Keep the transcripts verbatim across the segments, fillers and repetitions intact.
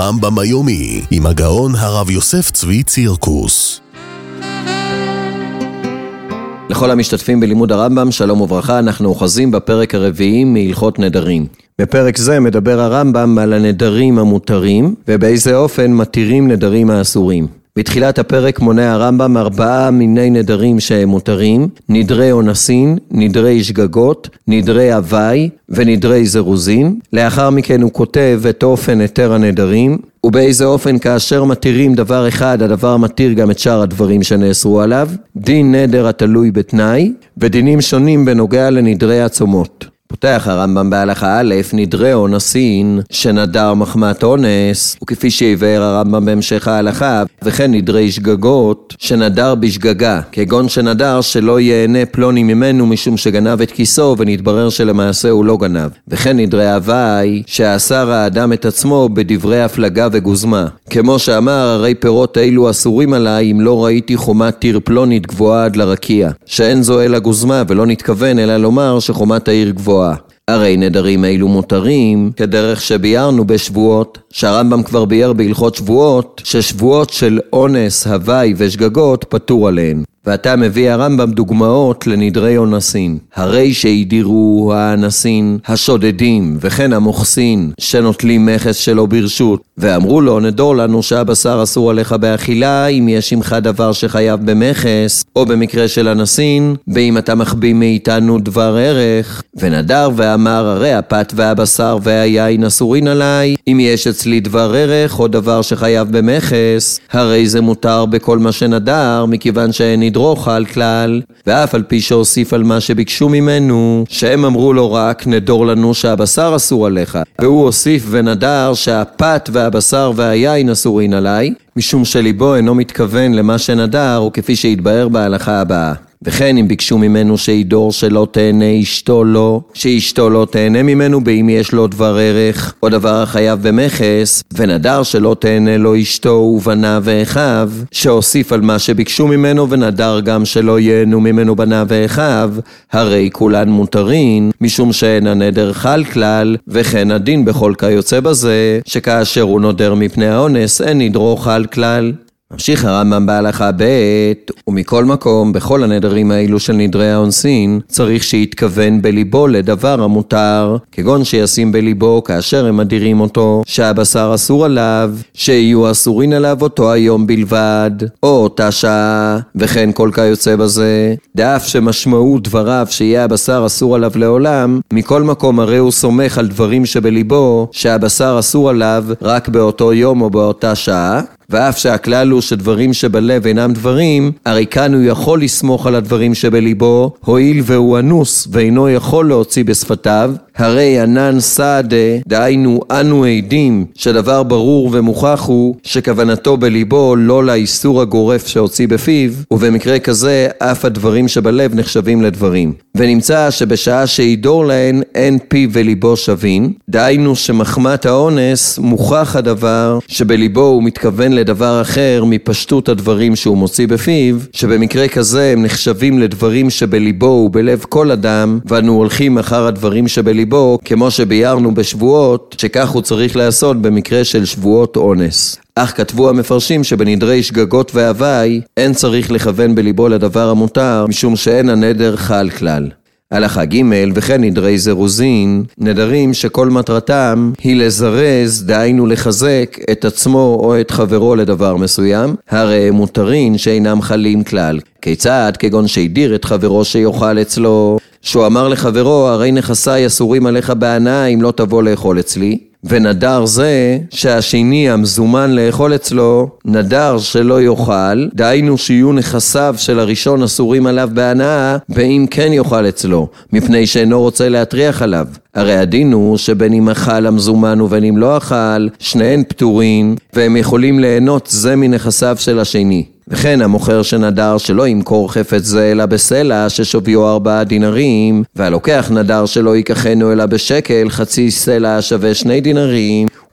הרמב"ם היומי עם הגאון הרב יוסף צבי צירקוס. לכל המשתתפים בלימוד הרמב"ם, שלום וברכה. אנחנו אוחזים בפרק הרביעי מהלכות נדרים. בפרק זה מדבר הרמב"ם על הנדרים המותרים ובאיזה אופן מתירים נדרים האסורים. בתחילת הפרק מונה הרמב"ם ארבעה מיני נדרים שהם מותרים: נדרי אונסין, נדרי שגגות, נדרי הווי ונדרי זרוזין. לאחר מכן הוא כותב את אופן היתר הנדרים ובאיזה אופן כאשר מתירים דבר אחד, הדבר מתיר גם את שאר הדברים שנאסרו עליו. דין נדר התלוי בתנאי ודינים שונים בנוגע לנדרי הצומות. פותח הרמב"ם בהלכה א', נדרי אונסין שנדר מחמת אונס, וכפי שיבאר הרמב"ם בהמשך ההלכה, וכן נדרי שגגות שנדר בשגגה, כגון שנדר שלא ייהנה פלוני ממנו משום שגנב את כיסו ונתברר שלמעשה הוא לא גנב. וכן נדרי הווי שאסר האדם את עצמו בדברי הפלגה וגוזמה, כמו שאמר הרי פירות אלו אסורים עליי אם לא ראיתי חומת תיר פלונית גבוהה עד לרקיע, שאין זו אלא גוזמה ולא נתכוון אלא לומר שחומת העיר גבוהה. הרי נדרים אילו מותרים כדרך שביארנו בשבועות, שהרמב"ם כבר ביאר בהלכות שבועות ששבועות של אונס, הווי ושגגות פטור עליהן. ואתה מביא הרמב"ם דוגמאות לנדרי אונסין. הרי שהדירו האנסין השודדים וכן המוחסין שנוטלים מכס שלו ברשות, ואמרו לו נדור לנו שהבשר אסור עליך באכילה אם יש עמך דבר שחייב במכס, או במקרה של אנסין באם אתה מחביא מאיתנו דבר ערך. ונדר ואמר הרי הפת והבשר והיין אסורין עליי אם יש אצלי דבר ערך או דבר שחייב במכס, הרי זה מותר בכל מה שנדר מכיוון שאין נדרו חל כלל. ואף על פי שהוסיף על מה שביקשו ממנו שהם אמרו לו רק נדור לנו שהבשר אסור עליך, והוא הוסיף ונדר שהפת והבשר והיין אסורין עליי, משום שליבו אינו מתכוון למה שנדר, וכפי שהתבאר בהלכה הבאה. וכן אם ביקשו ממנו שידור שלא תהנה אשתו לו, שאשתו לא תהנה ממנו באם יש לו דבר ערך או דבר החייב במכס, ונדר שלא תהנה לו אשתו ובנה ואחיו, שהוסיף על מה שביקשו ממנו ונדר גם שלא ייהנו ממנו בנה ואחיו, הרי כולן מותרין משום שאין הנדר חל כלל. וכן הדין בכל כיוצא בזה שכאשר הוא נודר מפני האונס אין נדרו חל כלל. ממשיך הרמב"ם בהלכה ב', ומכל מקום בכל הנדרים האלו של נדרי האונסין צריך שיתכוון בליבו לדבר המותר, כגון שישים בליבו כאשר הם מדירים אותו שהבשר אסור עליו, שיהיו אסורין עליו אותו היום בלבד או אותה שעה, וכן כל כיוצא בזה. דאף שמשמעות דבריו שיהיה הבשר אסור עליו לעולם, מכל מקום הרי הוא סומך על דברים שבליבו שהבשר אסור עליו רק באותו יום או באותה שעה. ואף שהכלל הוא שדברים שבלב אינם דברים, הרי כאן הוא יכול לסמוך על הדברים שבליבו, הואיל והוא אנוס ואינו יכול להוציא בשפתיו. הרי ענן סעדה, דהיינו אנו עדים שדבר ברור ומוכח הוא שכוונתו בליבו לא לאיסור הגורף שהוציא בפיו, ובמקרה כזה אף הדברים שבלב נחשבים לדברים. ונמצא שבשעה שידור להן אין פיו וליבו שווין, דהיינו שמחמת האונס מוכח הדבר שבליבו הוא מתכוון לדבר אחר מפשטות הדברים שהוא מוציא בפיו, שבמקרה כזה הם נחשבים לדברים שבליבו ובלב כל אדם, ואנו הולכים אחר הדברים שבליבו, כמו שביארנו בשבועות שכך הוא צריך לעשות במקרה של שבועות אונס. אך כתבו המפרשים שבנדרי שגגות והווי אין צריך לכוון בליבו לדבר המותר משום שאין הנדר חל כלל. הלכה ג', וכן נדרי זרוזין, נדרים שכל מטרתם היא לזרז, דהיינו לחזק את עצמו או את חברו לדבר מסוים, הרי מותרין שאינם חלים כלל. כיצד? כגון שהדיר את חברו שיאכל אצלו, שהוא אמר לחברו הרי נכסיי אסורים עליך בהנאה אם לא תבוא לאכול אצלי. ונדר זה שהשני המזומן לאכול אצלו נדר שלא יאכל, דהיינו שיהיו נכסיו של הראשון אסורים עליו בהנאה ואם כן יאכל אצלו, מפני שאינו רוצה להטריח עליו. הרי הדין הוא שבין אם אכל המזומן ובין אם לא אכל, שניהם פטורים והם יכולים ליהנות זה מנכסיו של השני. וכן המוכר שנדר שלא ימכור חפץ זה אלא בסלע ששוויו ארבעה דינרים, והלוקח נדר שלא ייקחנו אלא בשקל חצי סלע שווה שני דינרים,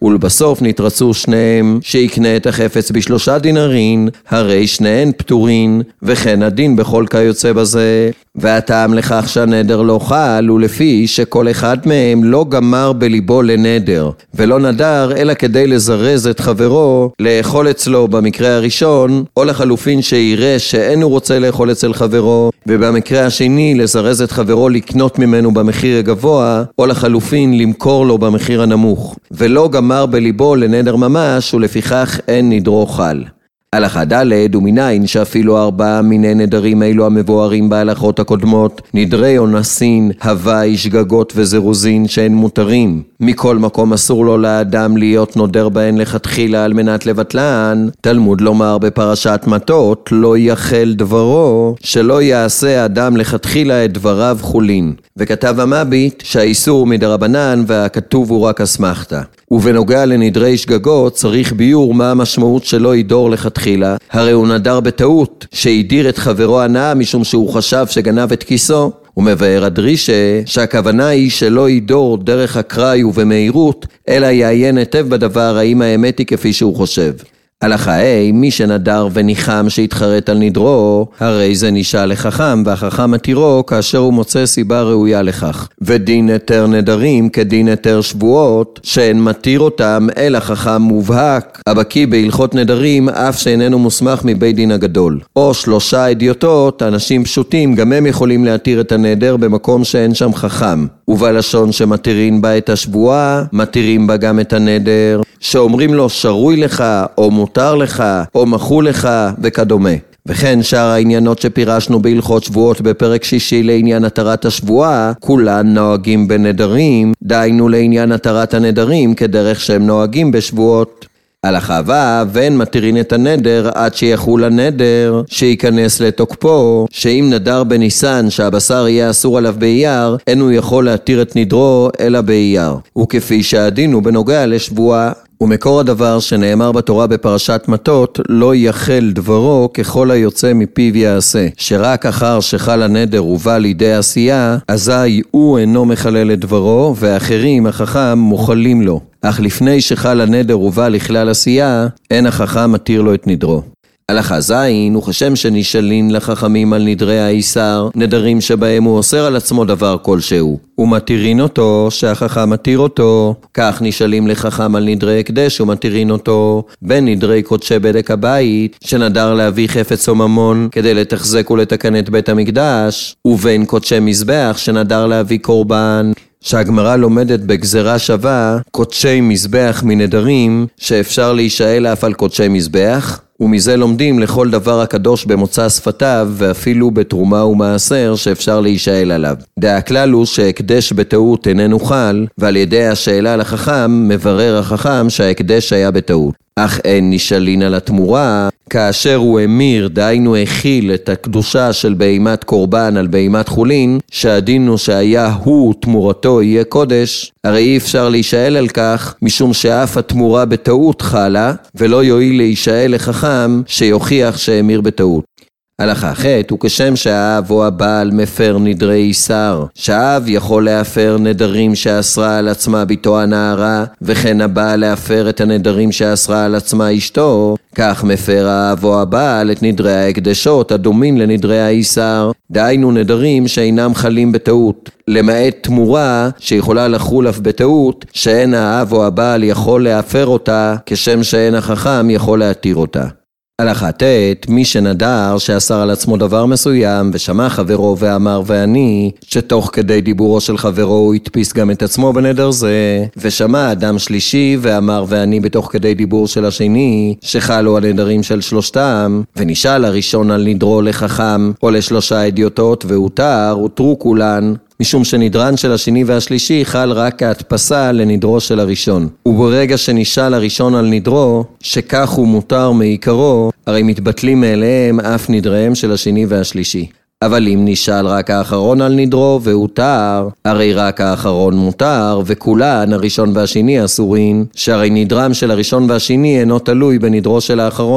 ולבסוף נתרצו שניהם שיקנה את החפץ בשלושה דינרין, הרי שניהן פטורין, וכן הדין בכל כיוצא בזה. והטעם לכך שהנדר לא חל הוא לפי שכל אחד מהם לא גמר בליבו לנדר, ולא נדר אלא כדי לזרז את חברו לאכול אצלו במקרה הראשון, או לחלופין שיראה שאין הוא רוצה לאכול אצל חברו, ובמקרה השני לזרז את חברו לקנות ממנו במחיר הגבוה, או לחלופין למכור לו במחיר הנמוך, ולא גמר בליבו לנדר ממש, ולפיכך אין נדרו חל. הלכה ד' ומניין שאפילו ארבעה מיני נדרים אלו המבוארים בהלכות הקודמות, נדרי אונסין, הווי, שגגות וזירוזין שהן מותרים. מכל מקום אסור לו לאדם להיות נודר בהן לכתחילה על מנת לבטלן. תלמוד לומר בפרשת מטות, לא יחל דברו, שלא יעשה אדם לכתחילה את דבריו חולין. וכתב המביט שהאיסור מדרבנן והכתוב הוא רק אסמכתא. ובנוגע לנדרי שגגות צריך ביור מה המשמעות שלא ידור לכתחילה, הרי הוא נדר בטעות שהידיר את חברו הנאה משום שהוא חשב שגנב את כיסו. הוא מבאר הדרישה שהכוונה היא שלא ידור דרך אקראי ובמהירות, אלא יעיין היטב בדבר האם האמת היא כפי שהוא חושב. הלכה ה' מי שנדר וניחם שהתחרט על נדרו, הרי זה נשאל לחכם, והחכם מתירו כאשר הוא מוצא סיבה ראויה לכך. ודין היתר נדרים כדין היתר שבועות, שאין מתיר אותם אלא חכם מובהק, הבקיא בהלכות נדרים אף שאיננו מוסמך מבית דין הגדול. או שלושה אדיוטות, אנשים פשוטים, גם הם יכולים להתיר את הנדר במקום שאין שם חכם. ובלשון שמתירים בה את השבועה, מתירים בה גם את הנדר, שאומרים לו שרוי לך, או מותר לך, או מחו לך, וכדומה. וכן שאר העניינות שפירשנו בהלכות שבועות בפרק שישי לעניין התרת השבועה, כולן נוהגים בנדרים, דיינו לעניין התרת הנדרים כדרך שהם נוהגים בשבועות. הלכה ו' ואין מתירין את הנדר עד שיחול הנדר שייכנס לתוקפו, שאם נדר בניסן שהבשר יהיה אסור עליו באייר, אין הוא יכול להתיר את נדרו אלא באייר. וכפי שהדין הוא בנוגע לשבועה. ומקור הדבר שנאמר בתורה בפרשת מטות, לא יחל דברו ככל היוצא מפיו יעשה, שרק אחר שחל הנדר ובא לידי עשייה, אזי הוא אינו מחלל את דברו, ואחרים החכם מוכלים לו. אך לפני שחל הנדר ובא לכלל עשייה, אין החכם מתיר לו את נדרו. הלכה זין, וכשם שנשאלין לחכמים על נדרי האיסר, נדרים שבהם הוא אוסר על עצמו דבר כלשהו, ומתירין אותו שהחכם מתיר אותו, כך נשאלים לחכם על נדרי הקדש ומתירין אותו, בין נדרי קודשי בדק הבית, שנדר להביא חפץ או ממון כדי לתחזק ולתקן את בית המקדש, ובין קודשי מזבח שנדר להביא קורבן, שהגמרא לומדת בגזרה שווה קודשי מזבח מנדרים שאפשר להישאל אף על קודשי מזבח, ומזה לומדים לכל דבר הקדוש במוצא שפתיו ואפילו בתרומה ומעשר שאפשר להישאל עליו. דעה כלל הוא שהקדש בטעות איננו חל, ועל ידי השאלה לחכם מברר החכם שההקדש היה בטעות. אך אין נשאלין על התמורה, כאשר הוא אמיר, דהיינו הכיל את הקדושה של בהימת קורבן על בהימת חולין, שהדין הוא שהיה הוא תמורתו יהיה קודש, הרי אי אפשר להישאל על כך, משום שאף התמורה בטעות חלה, ולא יועיל להישאל לחכם שיוכיח שאמיר בטעות. הלכה ח' וכשם שהאב או הבעל מפר נדרי איסר, שהאב יכול להפר נדרים שאסרה על עצמה ביתו הנערה, וכן הבעל להפר את הנדרים שאסרה על עצמה אשתו, כך מפר האב או הבעל את נדרי ההקדשות הדומים לנדרי האיסר, דהיינו נדרים שאינם חלים בטעות, למעט תמורה שיכולה לחול אף בטעות, שאין האב או הבעל יכול להפר אותה, כשם שאין החכם יכול להתיר אותה. הלכה ט' מי שנדר שאסר על עצמו דבר מסוים ושמע חברו ואמר ואני, שתוך כדי דיבורו של חברו הוא התפיס גם את עצמו בנדר זה, ושמע אדם שלישי ואמר ואני בתוך כדי דיבור של השני, שחלו הנדרים של שלושתם, ונשאל הראשון על נדרו לחכם או לשלושה אדיוטות והותר, הותרו כולן, משום שנדרן של השני והשלישי חל רק ההדפסה לנדרו של הראשון. וברגע שנשאל הראשון על נדרו, שכך הוא מותר מעיקרו, הרי מתבטלים מאליהם אף נדריהם של השני והשלישי. אבל אם נשאל רק האחרון על נדרו והותר, הרי רק האחרון מותר, וכולן, הראשון והשני אסורין, שהרי נדרם של הראשון והשני אינו תלוי בנדרו של האחרון,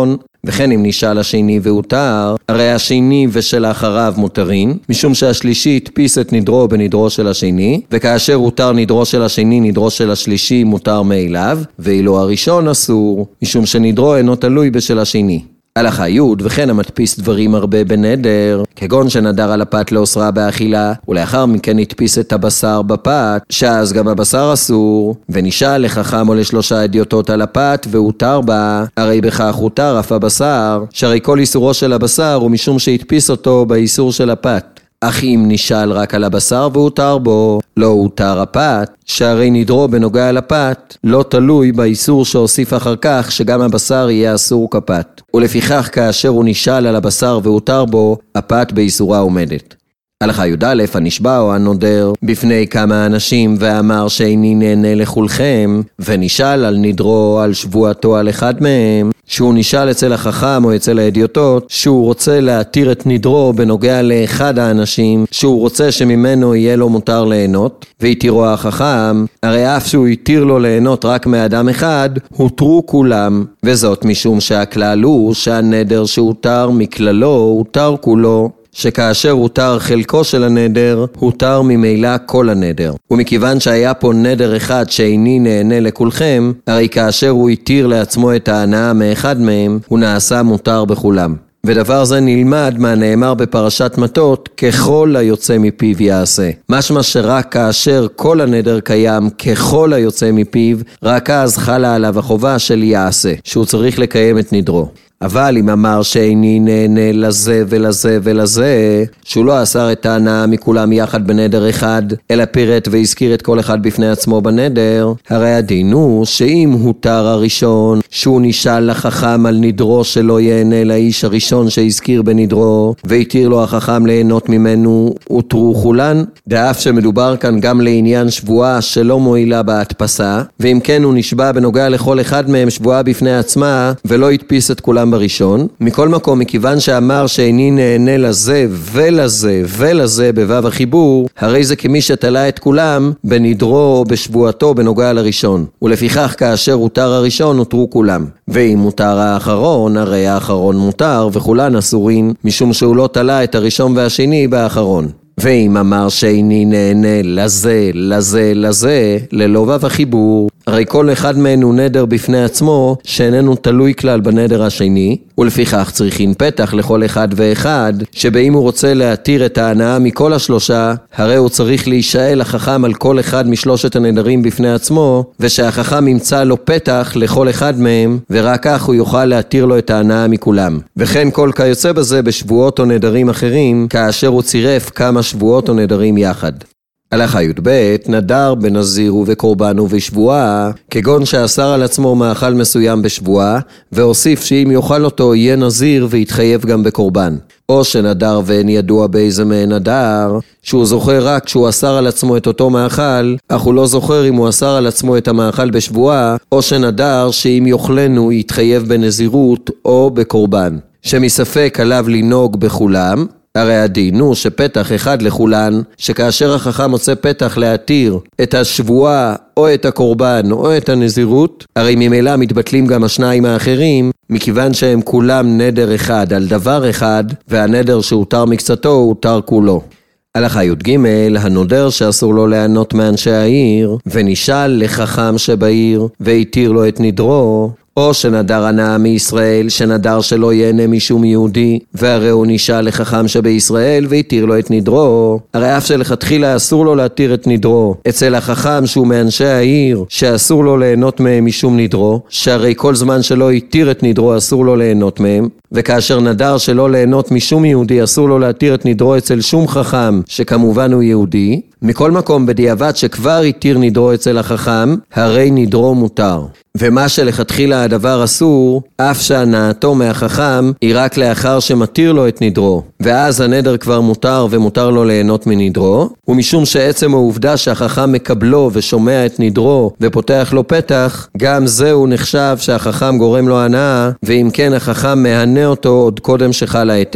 וכן אם נשאל השני והותר, הרי השני ושלאחריו מותרים, משום שהשלישי הדפיס את נדרו בנדרו של השני, וכאשר הותר נדרו של השני, נדרו של השלישי מותר מאליו, ואילו הראשון אסור, משום שנדרו אינו תלוי בשל השני. הלכה י' וכן המדפיס דברים הרבה בנדר, כגון שנדר על הפת לאוסרה באכילה, ולאחר מכן הדפיס את הבשר בפת, שאז גם הבשר אסור, ונשאל לחכם או לשלושה אדיוטות על הפת, והותר בה, הרי בכך הותר אף הבשר, שהרי כל איסורו של הבשר הוא משום שהדפיס אותו באיסור של הפת. אך אם נשאל רק על הבשר והותר בו, לא הותר הפת, שהרי נדרו בנוגע לפת, לא תלוי באיסור שהוסיף אחר כך שגם הבשר יהיה אסור כפת. ולפיכך כאשר הוא נשאל על הבשר והותר בו, הפת באיסורה עומדת. הלכה י"א, הנשבע או הנודר בפני כמה אנשים ואמר שאיני נהנה לכולכם, ונשאל על נדרו או על שבועתו על אחד מהם, שהוא נשאל אצל החכם או אצל האדיוטות, שהוא רוצה להתיר את נדרו בנוגע לאחד האנשים, שהוא רוצה שממנו יהיה לו מותר ליהנות, והתירו החכם, הרי אף שהוא התיר לו ליהנות רק מאדם אחד, הותרו כולם, וזאת משום שהכלל הוא שהנדר שהותר מכללו הותר כולו, שכאשר הותר חלקו של הנדר, הותר ממילא כל הנדר. ומכיוון שהיה פה נדר אחד שאיני נהנה לכולכם, הרי כאשר הוא התיר לעצמו את ההנאה מאחד מהם, הוא נעשה מותר בכולם. ודבר זה נלמד מהנאמר בפרשת מטות, ככל היוצא מפיו יעשה. משמע שרק כאשר כל הנדר קיים ככל היוצא מפיו, רק אז חלה עליו החובה של יעשה, שהוא צריך לקיים את נדרו. אבל אם אמר שאיני נהנה לזה ולזה ולזה, שהוא לא אסר את ההנאה מכולם יחד בנדר אחד, אלא פירט והזכיר את כל אחד בפני עצמו בנדר, הרי הדין הוא שאם הותר הראשון, שהוא נשאל לחכם על נדרו שלא יהנה לאיש הראשון שהזכיר בנדרו, והתיר לו החכם ליהנות ממנו, הותרו כולן, דאף שמדובר כאן גם לעניין שבועה שלא מועילה בהדפסה, ואם כן הוא נשבע בנוגע לכל אחד מהם שבועה בפני עצמה, ולא הדפיס את כולם בראשון. מכל מקום, מכיוון שאמר שאיני נהנה לזה ולזה ולזה בבב החיבור, הרי זה כמי שתלה את כולם בנדרו או בשבועתו בנוגע לראשון. ולפיכך כאשר הותר הראשון הותרו כולם. ואם הותר האחרון, הרי האחרון מותר וכולן אסורים, משום שהוא לא תלה את הראשון והשני באחרון. ואם אמר שאיני נהנה לזה, לזה, לזה, ללא וו החיבור, הרי כל אחד מהן הוא נדר בפני עצמו, שאיננו תלוי כלל בנדר השני, ולפיכך צריכין פתח לכל אחד ואחד, שבאם הוא רוצה להתיר את ההנאה מכל השלושה, הרי הוא צריך להישאל החכם על כל אחד משלושת הנדרים בפני עצמו, ושהחכם ימצא לו פתח לכל אחד מהם, ורק כך הוא יוכל להתיר לו את ההנאה מכולם. וכן כל כיוצא בזה בשבועות או נדרים אחרים, כאשר הוא צירף כמה שבועות או נדרים יחד. הלכה י"ב, נדר בנזיר ובקורבן ובשבועה, כגון שאסר על עצמו מאכל מסוים בשבועה, והוסיף שאם יאכל אותו יהיה נזיר ויתחייב גם בקורבן. או שנדר ואין ידוע באיזה מהן נדר, שהוא זוכר רק שהוא אסר על עצמו את אותו מאכל, אך הוא לא זוכר אם הוא אסר על עצמו את המאכל בשבועה, או שנדר שאם יאכלנו יתחייב בנזירות או בקורבן. שמספק עליו לנהוג בכולם, הרי הדין הוא שפתח אחד לכולן, שכאשר החכם מוצא פתח להתיר את השבועה או את הקורבן או את הנזירות, הרי ממילא מתבטלים גם השניים האחרים, מכיוון שהם כולם נדר אחד על דבר אחד, והנדר שהותר מקצתו הותר כולו. הלכה י"ג, הנודר שאסור לו ליהנות מאנשי העיר, ונשאל לחכם שבעיר, והתיר לו את נדרו, או שנדר הנאה מישראל, שנדר שלא ייהנה משום יהודי, והרי הוא נשאל לחכם שבישראל והתיר לו את נדרו, הרי אף שלכתחילה אסור לו להתיר את נדרו, אצל החכם שהוא מאנשי העיר, שאסור לו ליהנות מהם משום נדרו, שהרי כל זמן שלא התיר את נדרו אסור לו ליהנות מהם, וכאשר נדר שלא ליהנות משום יהודי אסור לו להתיר את נדרו אצל שום חכם, שכמובן הוא יהודי, מכל מקום בדיעבד שכבר התיר נדרו אצל החכם, הרי נדרו מותר. ומה שלכתחילה הדבר אסור, אף שהנאתו מהחכם היא רק לאחר שמתיר לו את נדרו, ואז הנדר כבר מותר ומותר לו ליהנות מנדרו, ומשום שעצם העובדה שהחכם מקבלו ושומע את נדרו ופותח לו פתח, גם זהו נחשב שהחכם גורם לו הנאה, ואם כן החכם מהנה אותו עוד קודם שחל היתר.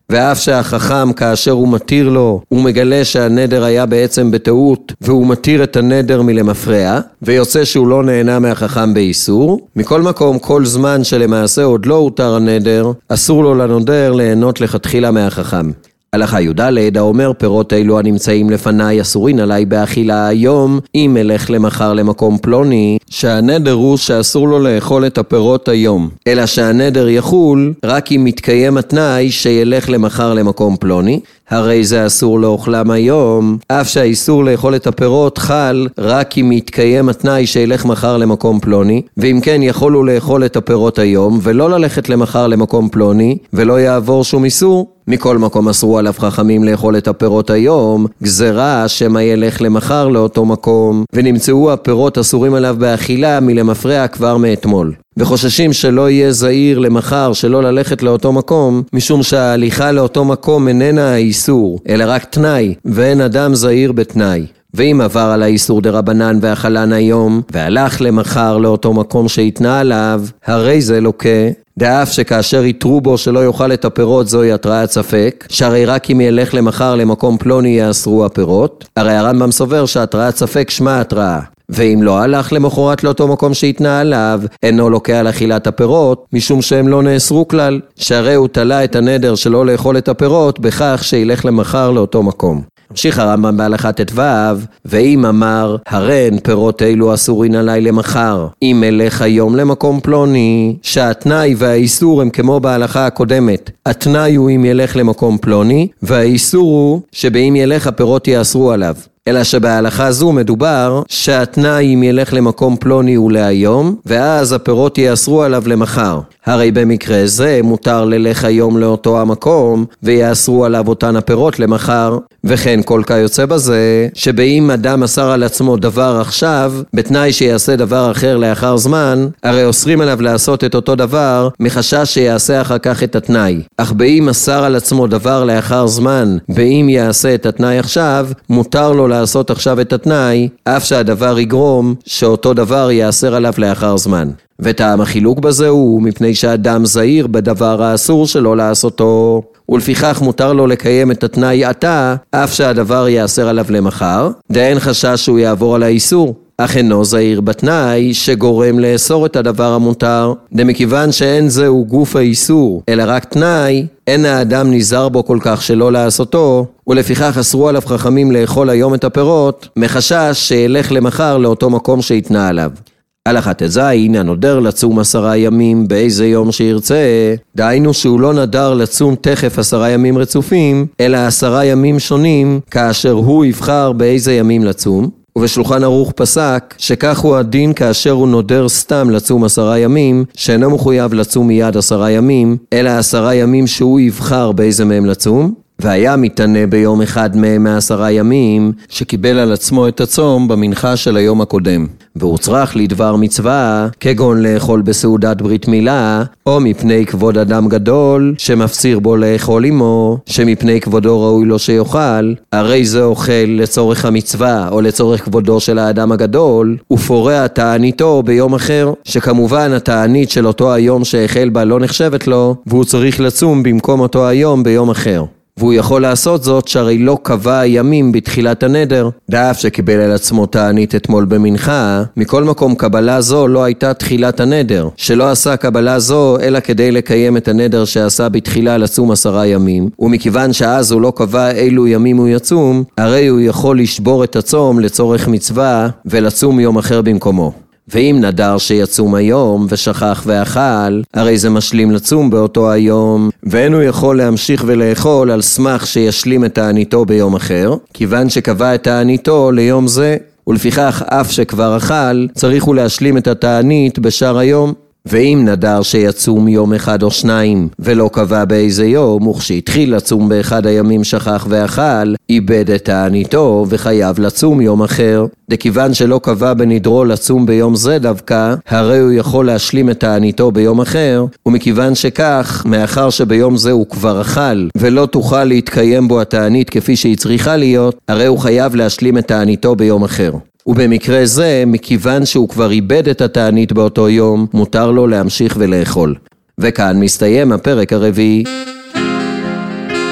ואף שהחכם כאשר הוא מתיר לו, הוא מגלה שהנדר היה בעצם בטעות, והוא מתיר את הנדר מלמפרע, ויוצא שהוא לא נהנה מהחכם באיסור. מכל מקום, כל זמן שלמעשה עוד לא הותר הנדר, אסור לו לנודר ליהנות לכתחילה מהחכם. הלכה י"ד, האומר פירות אלו הנמצאים לפניי אסורין עליי באכילה היום, אם אלך למחר למקום פלוני, שהנדר הוא שאסור לו לאכול את הפירות היום, אלא שהנדר יחול רק אם מתקיים התנאי שילך למחר למקום פלוני, הרי זה אסור לאוכלם היום, אף שהאיסור לאכול את הפירות חל רק אם מתקיים התנאי שילך מחר למקום פלוני, ואם כן יכולו לאכול את הפירות היום ולא ללכת למחר למקום פלוני, ולא יעבור שום איסור. מכל מקום אסרו עליו חכמים לאכול את הפירות היום, גזרה שמה ילך למחר לאותו מקום, ונמצאו הפירות אסורים עליו באכילה מלמפרע כבר מאתמול. וחוששים שלא יהיה זהיר למחר שלא ללכת לאותו מקום, משום שההליכה לאותו מקום איננה האיסור, אלא רק תנאי, ואין אדם זהיר בתנאי. ואם עבר על האיסור דרבנן ואכלן היום, והלך למחר לאותו מקום שהתנה עליו, הרי זה לוקה, דאף שכאשר יתרו בו שלא יאכל את הפירות זוהי התראת ספק, שהרי רק אם ילך למחר למקום פלוני יאסרו הפירות, הרי הרמב"ם סובר שהתראת ספק שמה התראה. ואם לא הלך למחרת לאותו מקום שהתנה עליו, אינו לוקה על אכילת הפירות, משום שהם לא נאסרו כלל, שהרי הוא תלה את הנדר שלא לאכול את הפירות בכך שילך למחר לאותו מקום. המשיך הרמב"ם בהלכה ט"ו, ואם אמר, הרן פירות אלו אסורין עליי למחר, אם אלך היום למקום פלוני, שהתנאי והאיסור הם כמו בהלכה הקודמת. התנאי הוא אם ילך למקום פלוני, והאיסור הוא שבאם ילך הפירות יאסרו עליו. אלא שבהלכה זו מדובר שהתנאי אם ילך למקום פלוני הוא להיום, ואז הפירות יאסרו עליו למחר. הרי במקרה זה מותר ללך היום לאותו המקום, ויאסרו עליו אותן הפירות למחר. וכן כל כיוצא בזה, שבאם אדם אסר על עצמו דבר עכשיו, בתנאי שיעשה דבר אחר לאחר זמן, הרי אוסרים עליו לעשות את אותו דבר, מחשש שיעשה אחר כך את התנאי. אך באם אסר על עצמו דבר לאחר זמן, באם יעשה את התנאי עכשיו, מותר לו לעשות עכשיו את התנאי, אף שהדבר יגרום שאותו דבר יאסר עליו לאחר זמן. וטעם החילוק בזה הוא מפני שאדם זהיר בדבר האסור שלו לעשותו, ולפיכך מותר לו לקיים את התנאי עתה, אף שהדבר יאסר עליו למחר, דאין חשש שהוא יעבור על האיסור. אך אינו זהיר בתנאי שגורם לאסור את הדבר המותר, דמכיוון שאין זהו גוף האיסור, אלא רק תנאי, אין האדם נזהר בו כל כך שלא לעשותו, ולפיכך אסרו עליו חכמים לאכול היום את הפירות, מחשש שילך למחר לאותו מקום שהתנה עליו. הלכה ט"ז, הנודר לצום עשרה ימים באיזה יום שירצה, דהיינו שהוא לא נדר לצום תכף עשרה ימים רצופים, אלא עשרה ימים שונים, כאשר הוא יבחר באיזה ימים לצום. ובשולחן ערוך פסק שכך הוא הדין כאשר הוא נודר סתם לצום עשרה ימים, שאינו מחויב לצום מיד עשרה ימים, אלא עשרה ימים שהוא יבחר באיזה מהם לצום. והיה מתענה ביום אחד מהם מעשרה ימים, שקיבל על עצמו את הצום במנחה של היום הקודם. והוא צריך לדבר מצווה, כגון לאכול בסעודת ברית מילה, או מפני כבוד אדם גדול, שמפציר בו לאכול עמו, שמפני כבודו ראוי לו שיאכל, הרי זה אוכל לצורך המצווה, או לצורך כבודו של האדם הגדול, ופורע תעניתו ביום אחר, שכמובן התענית של אותו היום שהחל בה לא נחשבת לו, והוא צריך לצום במקום אותו היום ביום אחר. והוא יכול לעשות זאת שהרי לא קבע הימים בתחילת הנדר, דאף שקיבל על עצמו תענית אתמול במנחה, מכל מקום קבלה זו לא הייתה תחילת הנדר, שלא עשה קבלה זו אלא כדי לקיים את הנדר שעשה בתחילה לצום עשרה ימים, ומכיוון שאז הוא לא קבע אילו ימים הוא יצום, הרי הוא יכול לשבור את הצום לצורך מצווה ולצום יום אחר במקומו. ואם נדר שיצום היום ושכח ואכל, הרי זה משלים לצום באותו היום, ואין הוא יכול להמשיך ולאכול על סמך שישלים את תעניתו ביום אחר, כיוון שקבע את תעניתו ליום זה, ולפיכך אף שכבר אכל, צריך הוא להשלים את התענית בשאר היום. ואם נדר שיצום יום אחד או שניים, ולא קבע באיזה יום, וכשהתחיל לצום באחד הימים שכח ואכל, איבד את תעניתו וחייב לצום יום אחר. דכיוון שלא קבע בנדרו לצום ביום זה דווקא, הרי הוא יכול להשלים את תעניתו ביום אחר, ומכיוון שכך, מאחר שביום זה הוא כבר אכל, ולא תוכל להתקיים בו התענית כפי שהיא צריכה להיות, הרי הוא חייב להשלים את תעניתו ביום אחר. ובמקרה זה, מכיוון שהוא כבר איבד את התענית באותו יום, מותר לו להמשיך ולאכול. וכאן מסתיים הפרק הרביעי.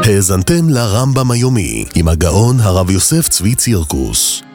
האזנתם לרמב"ם היומי עם הגאון הרב יוסף צבי צירקוס.